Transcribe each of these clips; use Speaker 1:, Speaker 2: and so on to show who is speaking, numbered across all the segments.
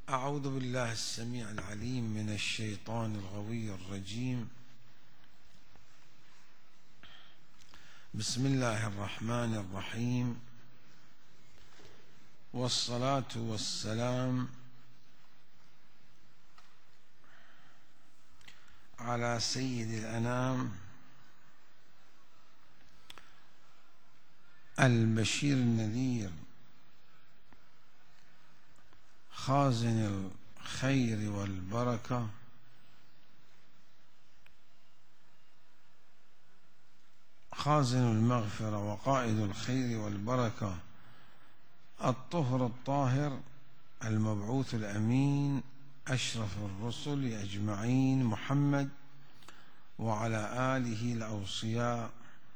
Speaker 1: أعوذ بالله السميع العليم من الشيطان الغوي الرجيم. بسم الله الرحمن الرحيم، والصلاة والسلام على سيد الأنام البشير النذير خازن الخير والبركة، خازن المغفرة وقائد الخير والبركة، الطهر الطاهر المبعوث الأمين أشرف الرسل أجمعين، محمد وعلى آله الأوصياء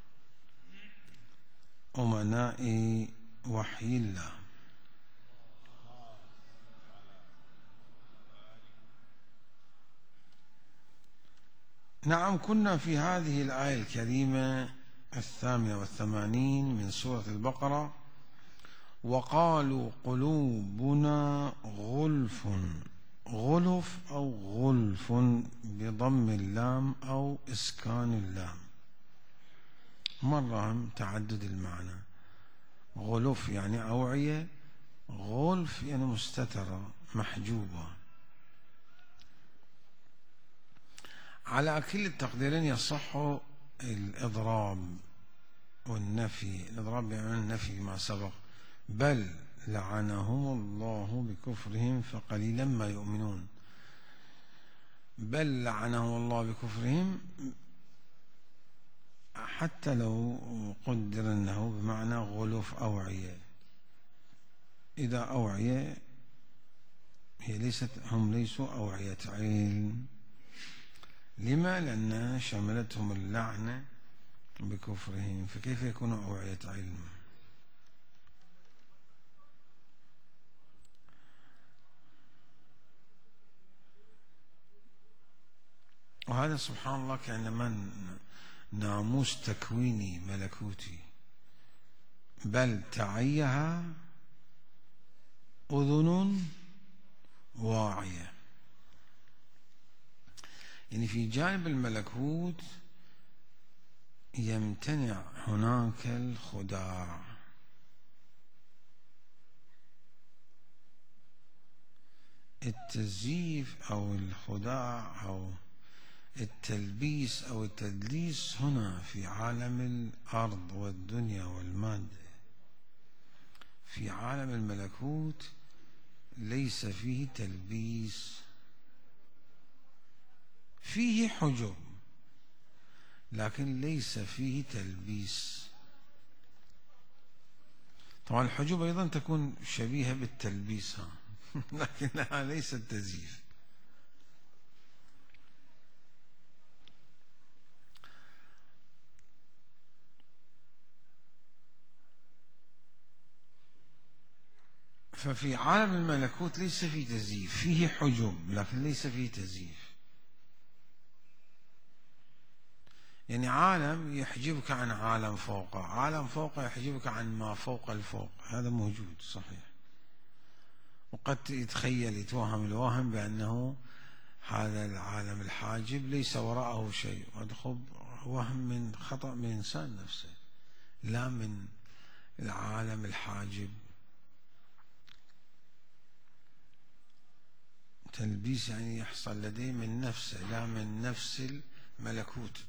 Speaker 1: أمناء وحي الله. نعم، كنا في هذه الآية الكريمة 88 من سورة البقرة: وقالوا قلوبنا غلف، غلف أو غلف بضم اللام أو إسكان اللام، مرة تعدد المعنى. غلف يعني أوعية، غلف يعني مستترة محجوبة. على كل التقديرين يصح الإضراب والنفي. الإضراب يعني النفي ما سبق: بل لعنهم الله بكفرهم فقليلا ما يؤمنون. بل لعنهم الله بكفرهم، حتى لو قدر أنه بمعنى غلف أوعية. إذا أوعية هي هم ليسوا أوعية علم. لما؟ لأنها شملتهم اللعنة بكفرهم، فكيف يكونوا أوعية علم؟ وهذا سبحان الله كأنما ناموس تكويني ملكوتي. بل تعيها أذن واعية، يعني في جانب الملكوت يمتنع هناك الخداع. التزييف أو الخداع أو التلبيس أو التدليس هنا في عالم الأرض والدنيا والمادة. في عالم الملكوت ليس فيه تلبيس، فيه حجب لكن ليس فيه تلبيس. طبعا الحجب أيضا تكون شبيهة بالتلبيس لكنها ليست تزييف. ففي عالم الملكوت ليس فيه تزييف، فيه حجب لكن ليس فيه تزييف. يعني عالم يحجبك عن عالم فوقه، عالم فوقه يحجبك عن ما فوق الفوق، هذا موجود صحيح. وقد يتوهم الواهم بأنه هذا العالم الحاجب ليس وراءه شيء، وهذا وهم من خطأ من الإنسان نفسه، لا من العالم الحاجب. تلبيس يعني يحصل لديه من نفسه لا من نفس الملكوت.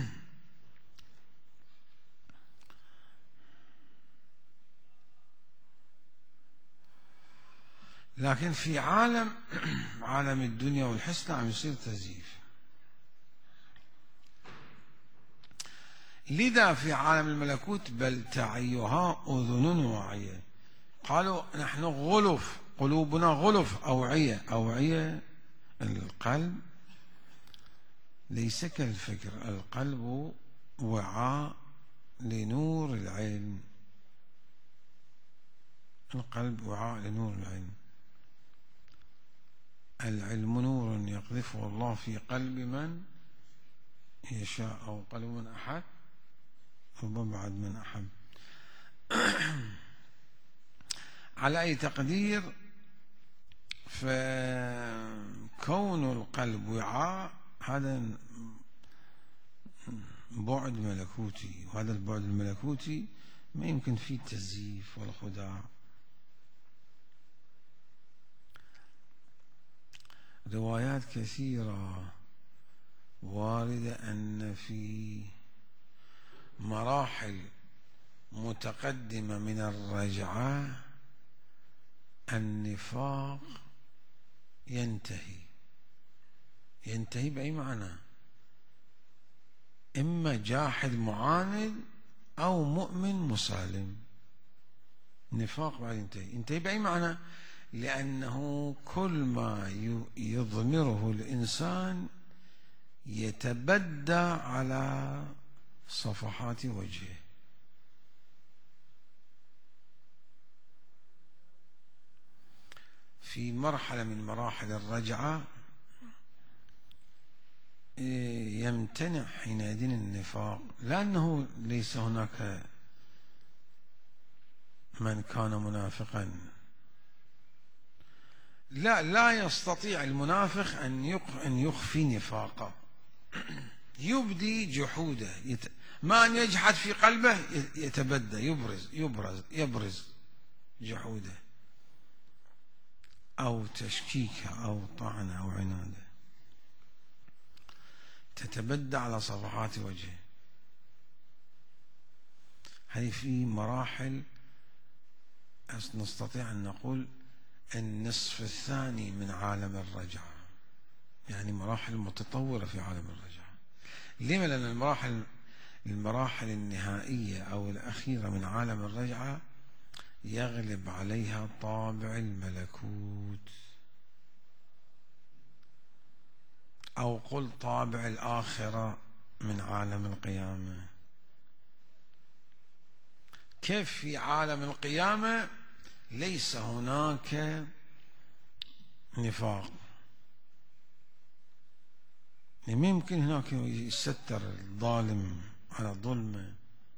Speaker 1: لكن في عالم الدنيا والحس نعم يصير تزييف. لذا في عالم الملكوت بل تعيها أذن واعية. قالوا نحن غلف، قلوبنا غلف أوعية. أوعية القلب ليس كالفكر، القلب وعاء لنور العلم. القلب وعاء لنور العلم. العلم نور يقذفه الله في قلب من يشاء، أو قلب من أحد وبعد من أحب. على أي تقدير فكون القلب وعاء هذا بعد ملكوتي، وهذا البعد الملكوتي ما يمكن فيه تزييف ولا خداع. روايات كثيرة واردة أن في مراحل متقدمة من الرجعة النفاق ينتهي بأي معنى؟ إما جاحد معاند أو مؤمن مسالم. نفاق بعد ينتهي بأي معنى؟ لأنه كل ما يضمره الإنسان يتبدى على صفحات وجهه. في مرحلة من مراحل الرجعة يمتنع حينئذ النفاق، لأنه ليس هناك من كان منافقا. لا يستطيع المنافق أن يخفي نفاقه، يبدي جحوده، ما أن يجحد في قلبه، يتبدى، يبرز جحوده أو تشكيكه أو طعنه أو عناده، تتبدى على صفحات وجهه. هذه في مراحل نستطيع أن نقول النصف الثاني من عالم الرجعة، يعني مراحل متطورة في عالم الرجعة. لما؟ لأن المراحل النهائية أو الأخيرة من عالم الرجعة يغلب عليها طابع الملكوت، أو قل طابع الآخرة من عالم القيامة. كيف في عالم القيامة ليس هناك نفاق، ما يمكن هناك يستر الظالم على ظلمه،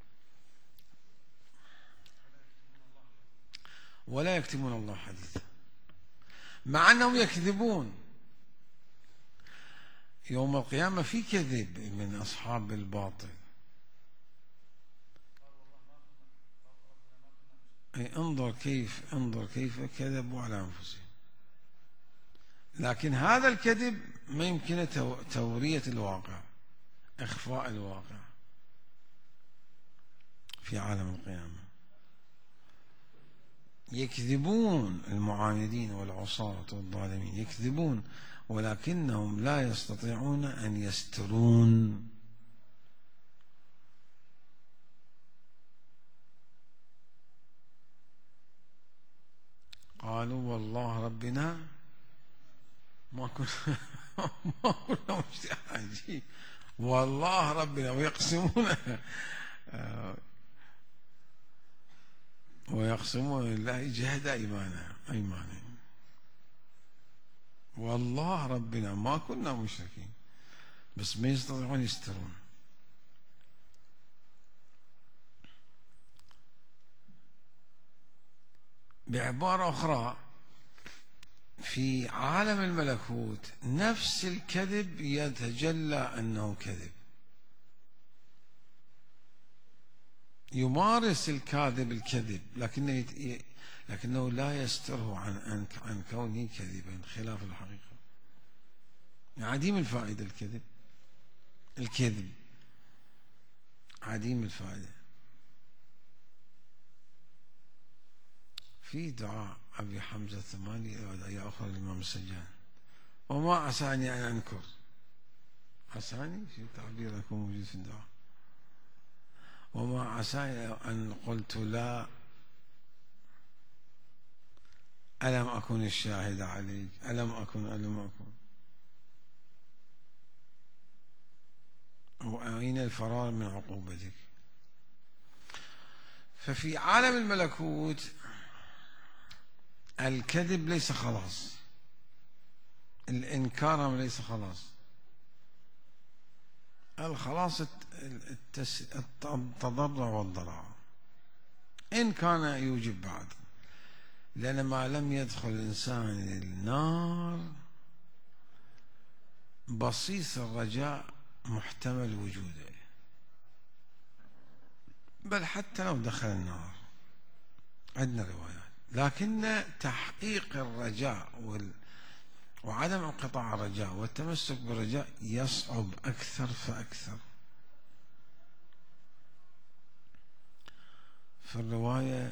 Speaker 1: ولا يكتمون الله حديثا، مع أنهم يكذبون. يوم القيامة في كذب من أصحاب الباطل. انظر كيف كذبوا على أنفسهم. لكن هذا الكذب ما يمكن تورية الواقع، إخفاء الواقع في عالم القيامة. يكذبون المعاندين والعصاة والظالمين، يكذبون، ولكنهم لا يستطيعون أن يسترون. قالوا والله ربنا ما كنا مجتهدين، والله ربنا، ويقسمون لله جهد أيمانهم، والله ربنا ما كنا مشركين، بس ما يستطيعون يسترون. بعبارة أخرى، في عالم الملكوت نفس الكذب يتجلى أنه كذب، يمارس الكاذب الكذب، لكنه لا يستره عن كونه كذبا خلاف الحقيقة. عديم الفائدة الكذب عديم الفائدة. في دعاء أبي حمزة الثماني يا أخر الإمام السجان: وما عساني أن أنكر. عساني في تعبير يكون موجود في الدعاء. وما عساني أن قلت لا، ألم أكن الشاهد عليك، ألم أكن. وأين الفرار من عقوبتك؟ ففي عالم الملكوت الكذب ليس خلاص، الإنكار ليس خلاص. الخلاص التضرع والضراع، إن كان يوجب بعد. لأن ما لم يدخل الإنسان النار بصيص الرجاء محتمل وجوده، بل حتى لو دخل النار عندنا روايات، لكن تحقيق الرجاء وعدم انقطاع الرجاء والتمسك بالرجاء يصعب أكثر فأكثر. في الرواية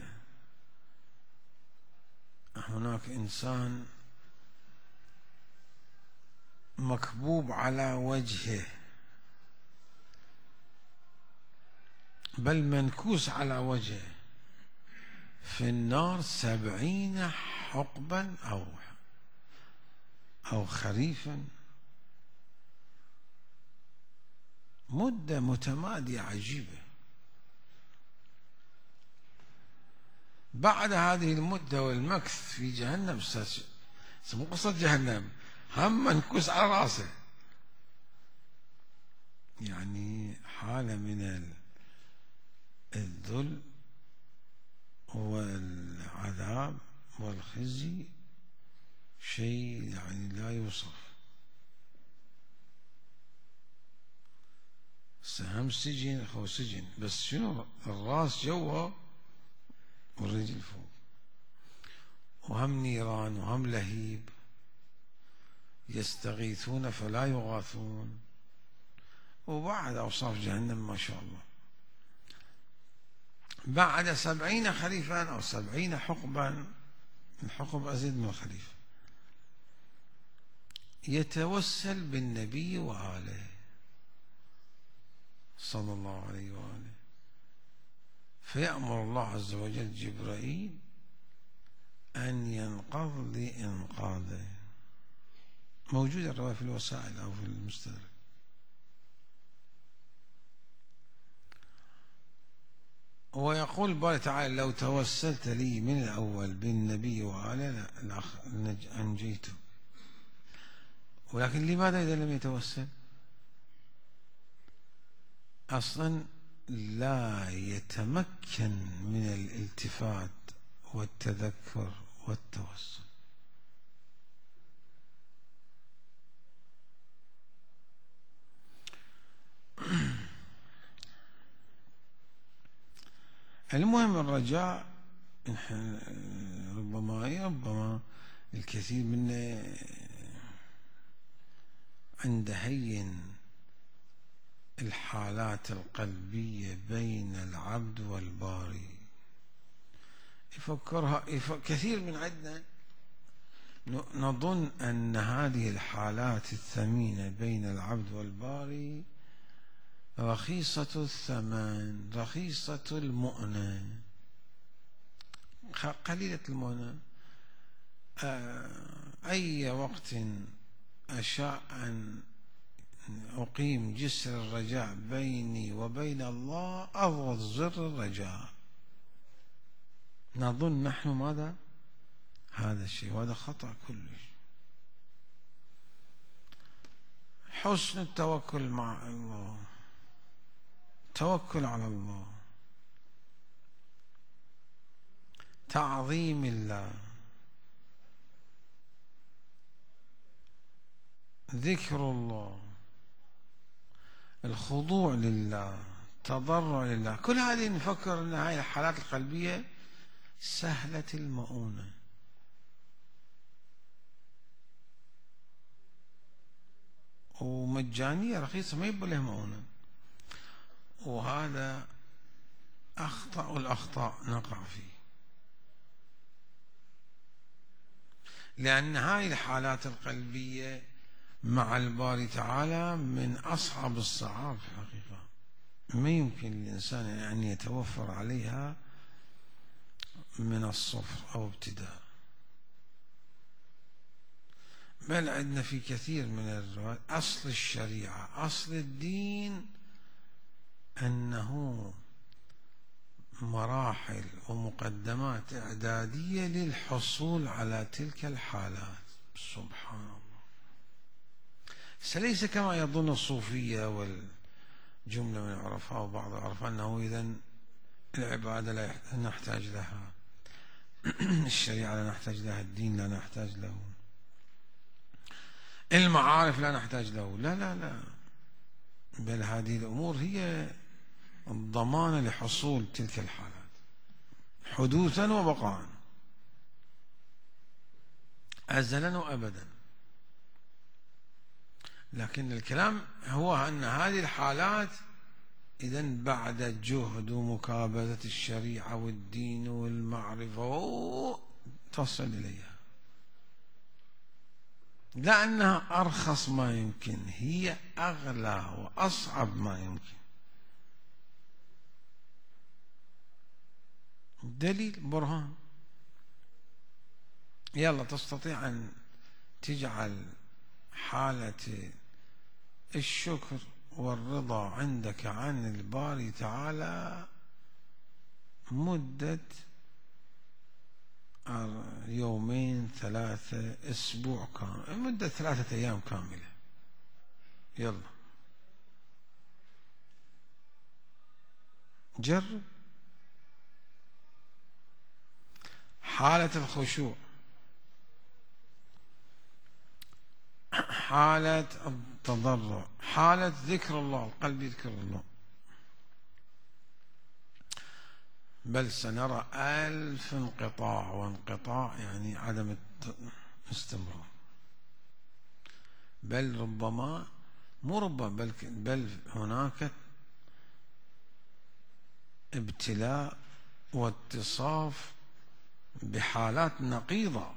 Speaker 1: هناك إنسان مكبوب على وجهه، بل منكوس على وجهه في النار 70 حقبا أو خريفا، مدة متمادية عجيبة. بعد هذه المدة والمكث في جهنم، مو قصة جهنم، هم منكوس على راسه، يعني حالة من الذل والعذاب والخزي، شيء يعني لا يوصف. هم سجن أو سجن، بس شنو الراس جوا والرجل فوق، وهم نيران وهم لهيب، يستغيثون فلا يغاثون، وبعد أوصاف جهنم ما شاء الله. بعد 70 خريفا أو 70 حقبا، الحقب أزيد من الخريف، يتوسل بالنبي وآله صلى الله عليه وآله، فيأمر الله عز وجل جبرائيل أن ينقض لإنقاذه. موجودة الرواية في الوسائل أو في المستدرك. ويقول الله تعالى: لو توسلت لي من الأول بالنبي وآله أنجيته. ولكن لماذا إذا لم يتوسل؟ أصلا لا يتمكن من الالتفات والتذكر والتوسل. المهم الرجاء ربما الكثير منا عند هين الحالات القلبية بين العبد والباري، كثير من عندنا نظن أن هذه الحالات الثمينة بين العبد والباري رخيصة الثمن، رخيصة المؤنة، قليلة المؤنة. أي وقت أشاء أن أقيم جسر الرجاء بيني وبين الله أضغط زر الرجاء. نظن نحن ماذا؟ هذا الشيء، وهذا خطأ كلش. حسن التوكل مع الله، توكل على الله، تعظيم الله، ذكر الله، الخضوع لله، تضرع لله، كل هذه نفكر ان هاي الحالات القلبية سهلة المؤونة. ومجانية رخيصة، ما يبقى لها مؤونة. وهذا أخطأ الأخطاء نقع فيه، لأن هاي الحالات القلبية مع الباري تعالى من أصعب الصعاب في الحقيقة، ما يمكن للإنسان أن يتوفر عليها من الصفر أو ابتداء. بل عندنا في كثير من الروايات أصل الشريعة، أصل الدين، أنه مراحل ومقدمات إعدادية للحصول على تلك الحالات. سبحان الله. ليس كما يظن الصوفية والجملة من العرفاء وبعض العرفاء أنه إذن العبادة لا نحتاج لها. الشريعة لا نحتاج لها، الدين لا نحتاج له، المعارف لا نحتاج له، لا لا لا، بل هذه الأمور هي الضمانة لحصول تلك الحالات حدوثا وبقاء أزلا وأبدا. لكن الكلام هو أن هذه الحالات إذن بعد جهد ومكابدة الشريعة والدين والمعرفة تصل إليها، لأنها أرخص ما يمكن، هي أغلى وأصعب ما يمكن. دليل برهان. يلا تستطيع أن تجعل حالة الشكر والرضا عندك عن الباري تعالى مدة 2 3 أسبوع كامل، مدة 3 أيام كاملة. يلا جرب. حالة الخشوع، حالة التضرع، حالة ذكر الله، القلب يذكر الله، بل سنرى 1000 انقطاع، وانقطاع يعني عدم الاستمرار، بل ربما مو ربما بل هناك ابتلاء واتصاف بحالات نقيضة.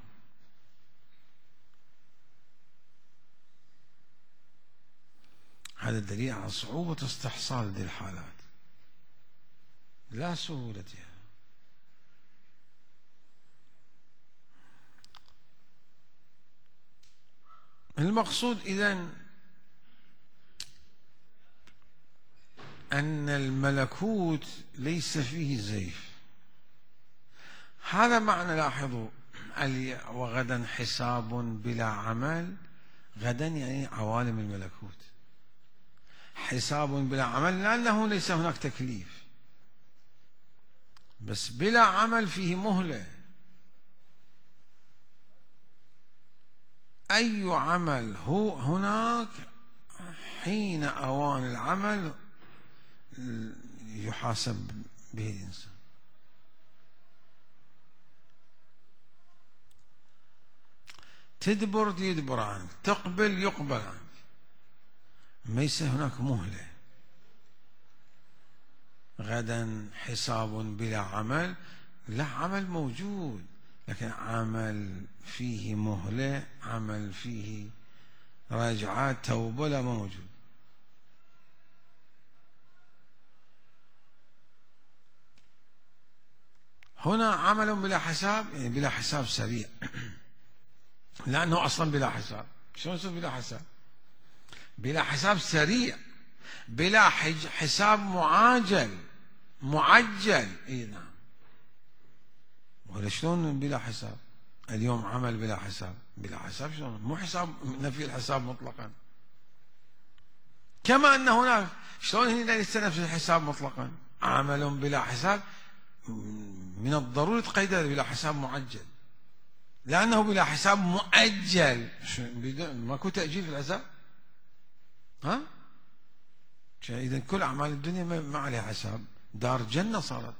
Speaker 1: هذا دليل على صعوبة استحصال هذه الحالات، لا سهولتها. المقصود إذن أن الملكوت ليس فيه زيف. هذا معنى، لاحظوا، وغدا حساب بلا عمل. غدا يعني عوالم الملكوت، حساب بلا عمل لأنه ليس هناك تكليف، بس بلا عمل فيه مهلة. أي عمل هو هناك حين أوان العمل يحاسب به الإنسان. تدبر يدبر عنك، تقبل يقبل عنك، ليس هناك مهلة. غدا حساب بلا عمل، لا، عمل موجود لكن عمل فيه مهلة، عمل فيه راجعات توبة لا موجود. هنا عمل بلا حساب، يعني بلا حساب سريع، لأنه أصلا بلا حساب. شلون يصير بلا حساب؟ بلا حساب سريع، بلا حساب معجل. اي نعم. ولا شلون بلا حساب؟ اليوم عمل بلا حساب، بلا حساب شلون؟ مو حساب، نفي الحساب مطلقا. كما أن هناك شلون هنا ليس نفي الحساب مطلقا، عمل بلا حساب من الضروري تقيد بلا حساب معجل، لأنه بلا حساب مؤجل. ماكو تأجيل في الحساب. ها؟ إذا كل أعمال الدنيا ما عليها حساب. دار جنة صارت،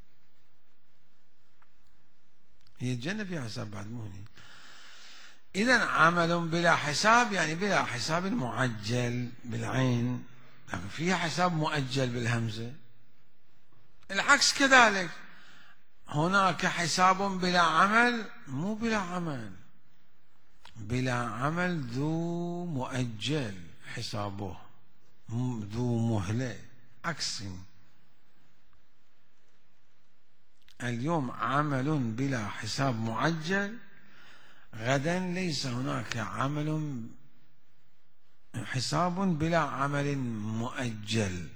Speaker 1: هي الجنة فيها حساب بعد، مو هني. إذا عمل بلا حساب يعني بلا حساب معجل بالعين، لكن فيها حساب مؤجل بالهمزة. العكس كذلك، هناك حساب بلا عمل، مو بلا عمل، بلا عمل ذو مؤجل حسابه، ذو مهلة. عكس، اليوم عمل بلا حساب معجل، غدا ليس هناك عمل حساب بلا عمل مؤجل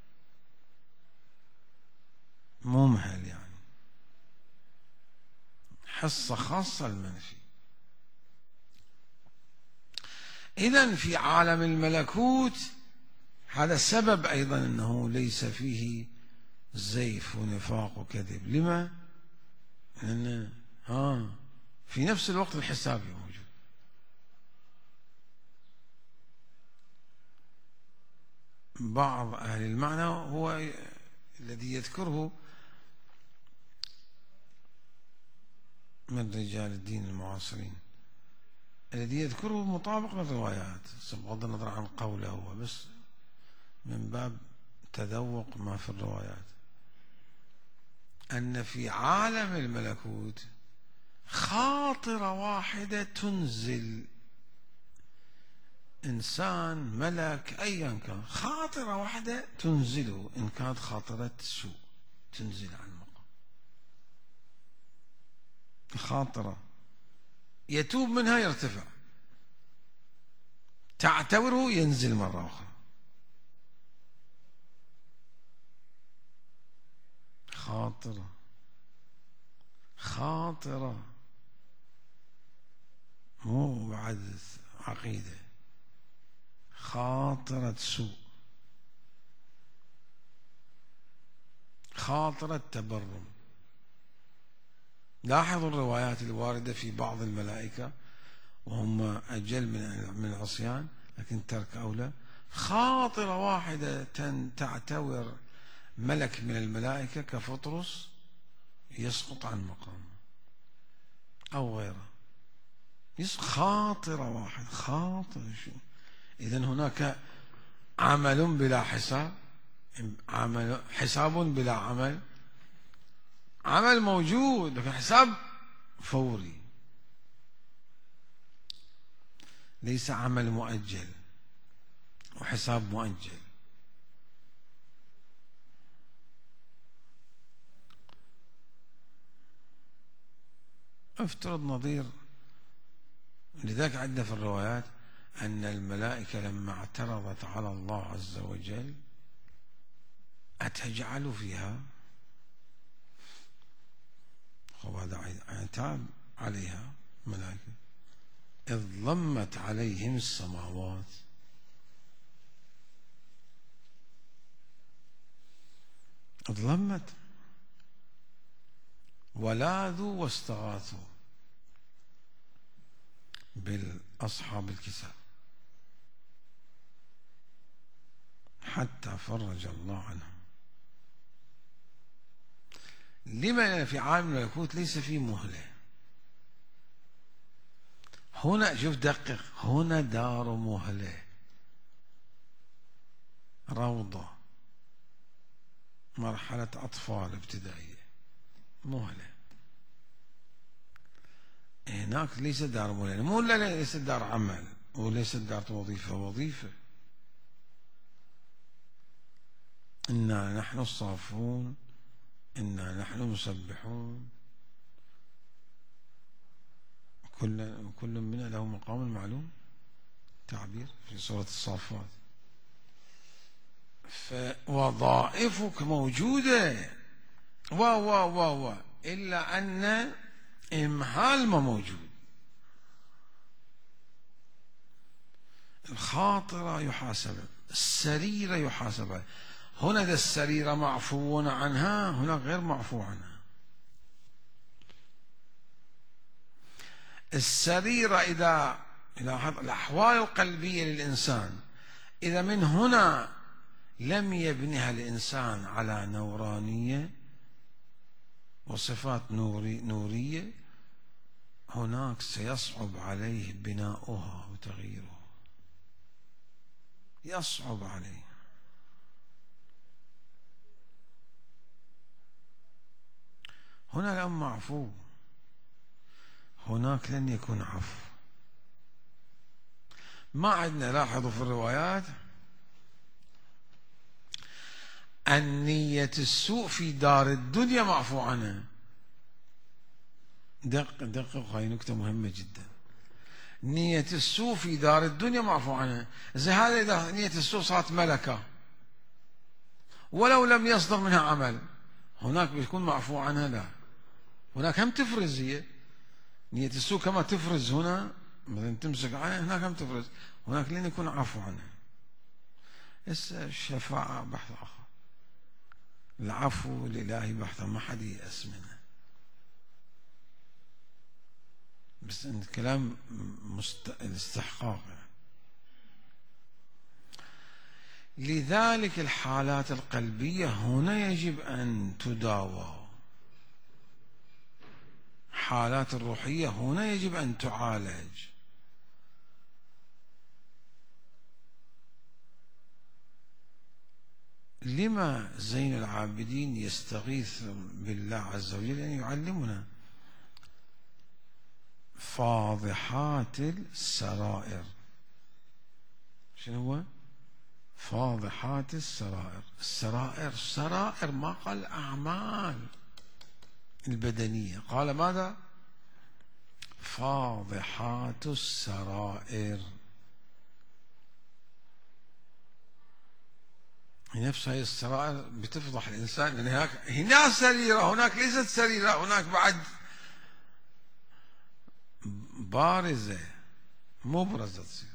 Speaker 1: ممهل، يعني حصة خاصة المنفي. إذن في عالم الملكوت هذا السبب أيضا أنه ليس فيه زيف ونفاق وكذب. لما؟ لأن في نفس الوقت الحسابي موجود. بعض أهل المعنى هو الذي يذكره من رجال الدين المعاصرين، الذي يذكره مطابق للروايات بغض النظر عن قوله هو، بس من باب تذوق ما في الروايات، أن في عالم الملكوت خاطرة واحدة تنزل إنسان ملك أيا كان، خاطرة واحدة تنزله، إن كانت خاطرة سوء تنزل عن المقام، خاطرة يتوب منها يرتفع، تعتبره ينزل مرة أخرى. خاطرة مو بعد عقيدة، خاطرة سوء، خاطرة تبرم. لاحظوا الروايات الواردة في بعض الملائكة وهم أجل من العصيان، لكن ترك أولى. خاطرة واحدة تعتبر ملك من الملائكة كفطرس يسقط عن مقامه أو غيره، خاطرة واحدة، خاطرة شيء. إذن هناك عمل بلا حساب، حساب بلا عمل، عمل موجود لكن حساب فوري، ليس عمل مؤجل وحساب مؤجل. افترض نظير، لذلك عندنا في الروايات أن الملائكة لما اعترضت على الله عز وجل أتجعل فيها، هذا عتاب عليها ملائكة، إذ ضمت عليهم السماوات، ضمت ولاذوا واستغاثوا بالأصحاب الكتاب حتى فرج الله عنهم. لما في عالم الملكوت ليس فيه مهلة. هنا شوف دقق، هنا دار مهلة، روضة، مرحلة أطفال ابتدائية، مهلة. هناك ليس دار مهلة، مو ليس دار عمل وليس دار وظيفة، وظيفة. إنا نحن الصافون، إنا نحن المسبحون، كل منا له مقام معلوم، تعبير في سورة الصافات. فوظائفك موجودة إلا أن إمهال ما موجود. الخاطرة يحاسب، السريرة يحاسب. هنا السريرة معفو عنها، هناك غير معفو عنها. السريرة إذا الأحوال القلبية للإنسان إذا من هنا لم يبنها الإنسان على نورانية وصفات نورية، هناك سيصعب عليه بناؤها وتغييرها، يصعب عليه. هنا الأمر معفو، هناك لن يكون عفو. ما عندنا، لاحظوا في الروايات النية السوء في دار الدنيا معفو عنها. دقق، هاي نكتة مهمة جدا. نية السوء في دار الدنيا معفو عنها. هذا إذا نية السوء صارت ملكة ولو لم يصدر منها عمل، هناك بيكون معفو عنها. لا، هناك هم تفرز، هي نية السوء كما تفرز هنا مثلا تمسك عنها، هناك هم تفرز، هناك لن يكون عفو عنها. الشفاعة بحث آخر، العفو الإلهي بحث ما حد ييأس منه. بس الكلام الاستحقاق. لذلك الحالات القلبية هنا يجب أن تداوى، حالات الروحية هنا يجب أن تعالج. لما زين العابدين يستغيث بالله عز وجل أن يعلمنا فاضحات السرائر؟ شنو هو فاضحات السرائر؟ السرائر سرائر ما قال أعمال البدنية، قال ماذا؟ فاضحات السرائر. نفس هذه السرائر بتفضح الإنسان، لأن هناك سريرة، هناك ليست سريرة، هناك بعد بارزة مبرزة تصير.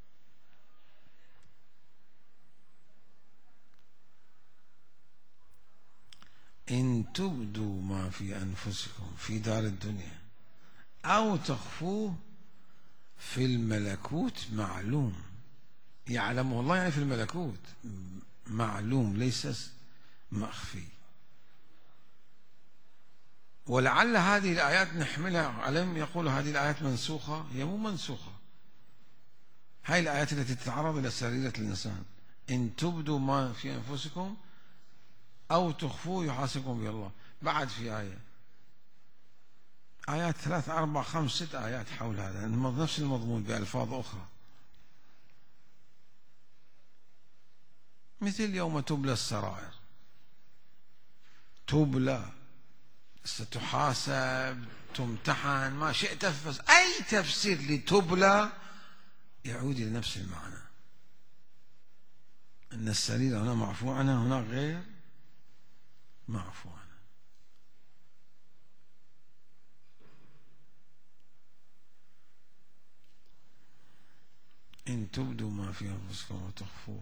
Speaker 1: إن تبدوا ما في أنفسكم في دار الدنيا أو تخفوه في الملكوت معلوم. يعلمه الله يعني في الملكوت معلوم، ليس مخفي. ولعل هذه الآيات نحملها عليهم، يقول هذه الآيات منسوخة. هي مو منسوخة، هاي الآيات التي تتعرض إلى سريرة الإنسان. إن تبدوا ما في أنفسكم أو تخفوه يحاسبكم به الله. بعد في آيات 3 4 5 6 آيات حول هذا نفس المضمون بألفاظ أخرى، مثل يوم تبلى السرائر، تبلى، ستحاسب، تمتحن، ما شئت. أي تفسير لتبلى يعود إلى نفس المعنى، أن السريرة هنا معفو عنها، هناك غير معفو عنها. إن تبدوا ما في أنفسكم وتخفوه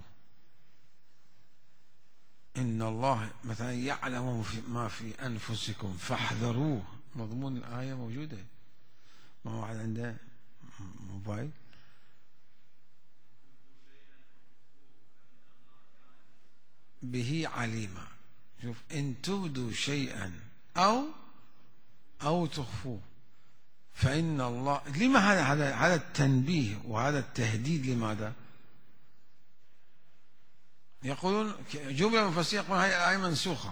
Speaker 1: إن الله مثلا يعلم ما في أنفسكم فاحذروه. مضمون الآية موجودة، ما واحد عنده موبايل به عليما. شوف، إن تبدوا شيئا أو تخفوه فإن الله. لما هذا التنبيه وهذا التهديد؟ لماذا؟ يقولون جملة مفسرة يقول هذه الآية منسوخة.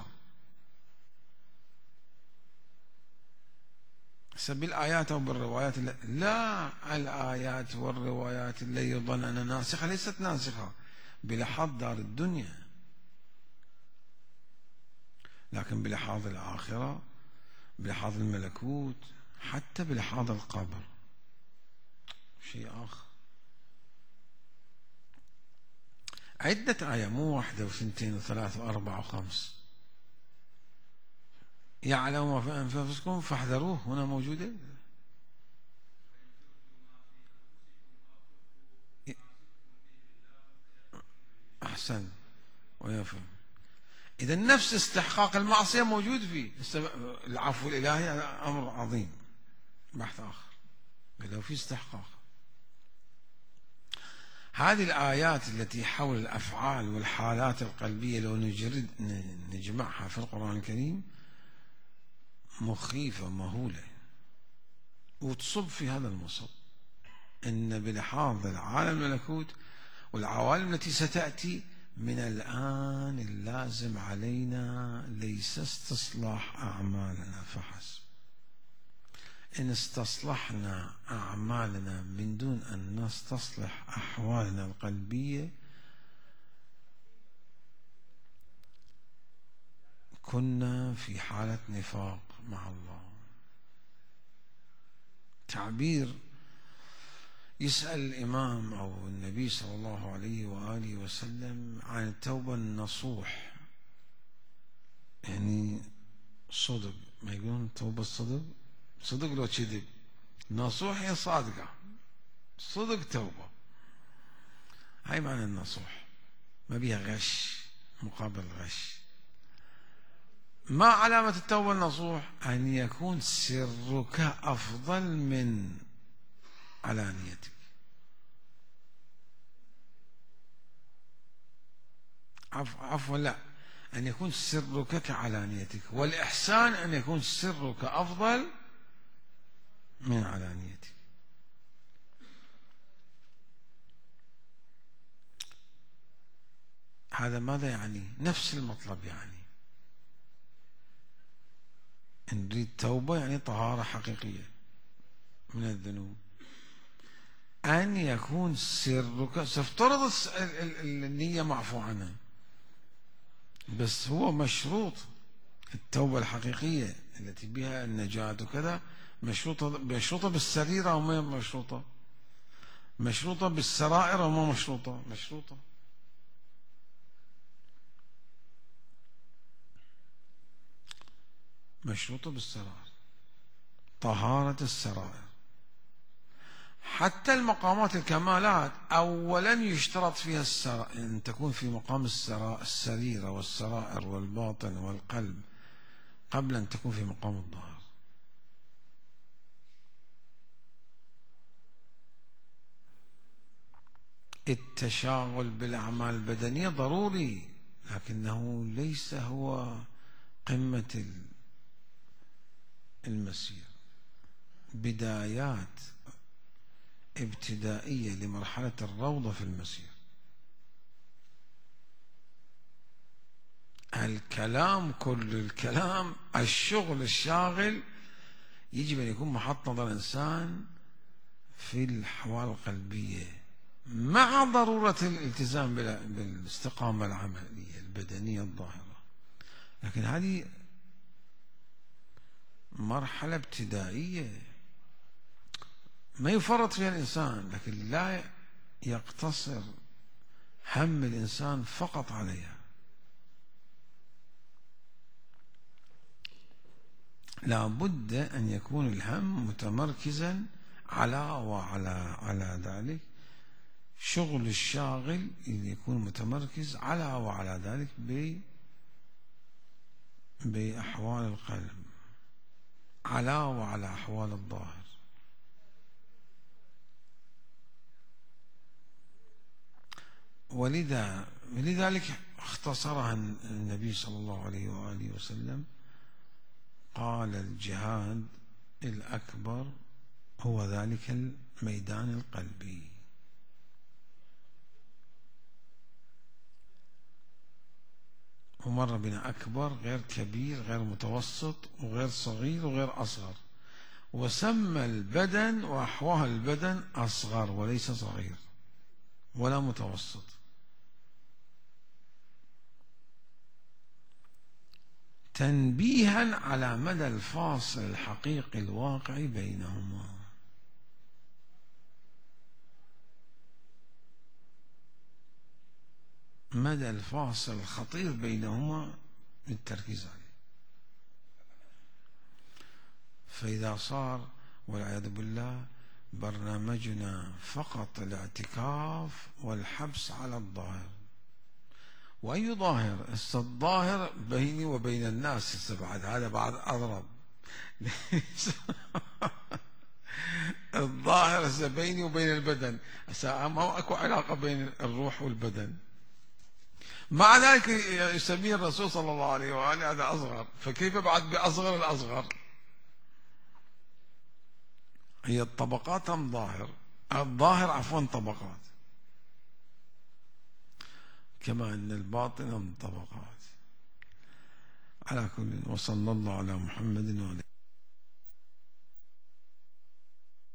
Speaker 1: بالآيات أو بالروايات؟ لا، الآيات والروايات اللي يظن أنها ناسخة ليست ناسخة بلحاظ دار الدنيا، لكن بلحاظ الآخرة، بلحاظ الملكوت، حتى بلحاظ القبر شيء آخر. عدة آية، مو واحدة وثنتين وثلاث وأربع وخمس. يعلم ما في أنفسكم فاحذروه، هنا موجودة. أحسن ويفهم. إذا نفس استحقاق المعصية موجود فيه. العفو الإلهي هذا أمر عظيم، بحث آخر، لو في استحقاق. هذه الآيات التي حول الأفعال والحالات القلبية لو نجمعها في القرآن الكريم مخيفة مهولة، وتصب في هذا المصب، إن بلحاظ العالم الملكوت والعوالم التي ستأتي من الآن اللازم علينا ليس استصلاح أعمالنا فحسب. إن استصلحنا أعمالنا من دون أن نستصلح أحوالنا القلبية كنا في حالة نفاق مع الله. تعبير يسأل الإمام أو النبي صلى الله عليه وآله وسلم عن التوبة النصوح، يعني صدق، ما يقولون توبة الصدق، صدق لو كذب، نصوح هي صادقة، صدق توبة. هاي معنى النصوح، ما بيها غش مقابل غش. ما علامة التوبة النصوح؟ أن يكون سرك أفضل من علانيتك. عفوا لا، أن يكون سرك كعلانيتك، والإحسان أن يكون سرك أفضل من علانيتك. هذا ماذا يعني؟ نفس المطلب. يعني إن نريد توبة يعني طهارة حقيقية من الذنوب، أن يكون سرك، سفترض النية معفو عنها، بس هو مشروط التوبة الحقيقية التي بها النجاة وكذا، مشروطة بالسريرة أو ما مشروطة؟ مشروطة بالسرائر أو ما مشروطة؟ مشروطة. مشروطة بالسرائر، طهارة السرائر. حتى المقامات الكمالات أولا يشترط فيها أن تكون في مقام السريرة والسرائر والباطن والقلب قبل أن تكون في مقام الظاهر. التشاغل بالأعمال البدنية ضروري، لكنه ليس هو قمة المسير. بدايات ابتدائية لمرحلة الروضة في المسير. الكلام، كل الكلام، الشغل الشاغل يجب أن يكون محط نظر الإنسان في الأحوال القلبية، مع ضرورة الالتزام بالاستقامة العملية البدنية الظاهرة. لكن هذه مرحلة ابتدائية ما يفرط فيها الإنسان، لكن لا يقتصر هم الإنسان فقط عليها. لا بد أن يكون الهم متمركزا على ذلك. شغل الشاغل يكون متمركز على ذلك بأحوال القلب، وعلى أحوال الظاهر. ولذلك اختصرها النبي صلى الله عليه وآله وسلم، قال الجهاد الأكبر هو ذلك الميدان القلبي. ومر بنا أكبر غير كبير، غير متوسط، وغير صغير، وغير أصغر، وسمى البدن وأحوال البدن أصغر وليس صغير ولا متوسط، تنبيها على مدى الفاصل الحقيقي الواقعي بينهما. مدى الفاصل الخطير بينهما للتركيز عليه. فإذا صار والعياذ بالله برنامجنا فقط الاعتكاف والحبس على الظاهر، وأي ظاهر؟ الظاهر بيني وبين الناس، بعد هذا بعد أضرب. الظاهر بيني وبين البدن، ما أكو علاقة بين الروح والبدن. مع ذلك يسميه الرسول صلى الله عليه وآله هذا أصغر، فكيف بعد بأصغر الأصغر؟ هي الطبقات أم ظاهر؟ الظاهر عفوا طبقات، كما أن الباطن طبقات. على كل، وصلى الله على محمد وعلى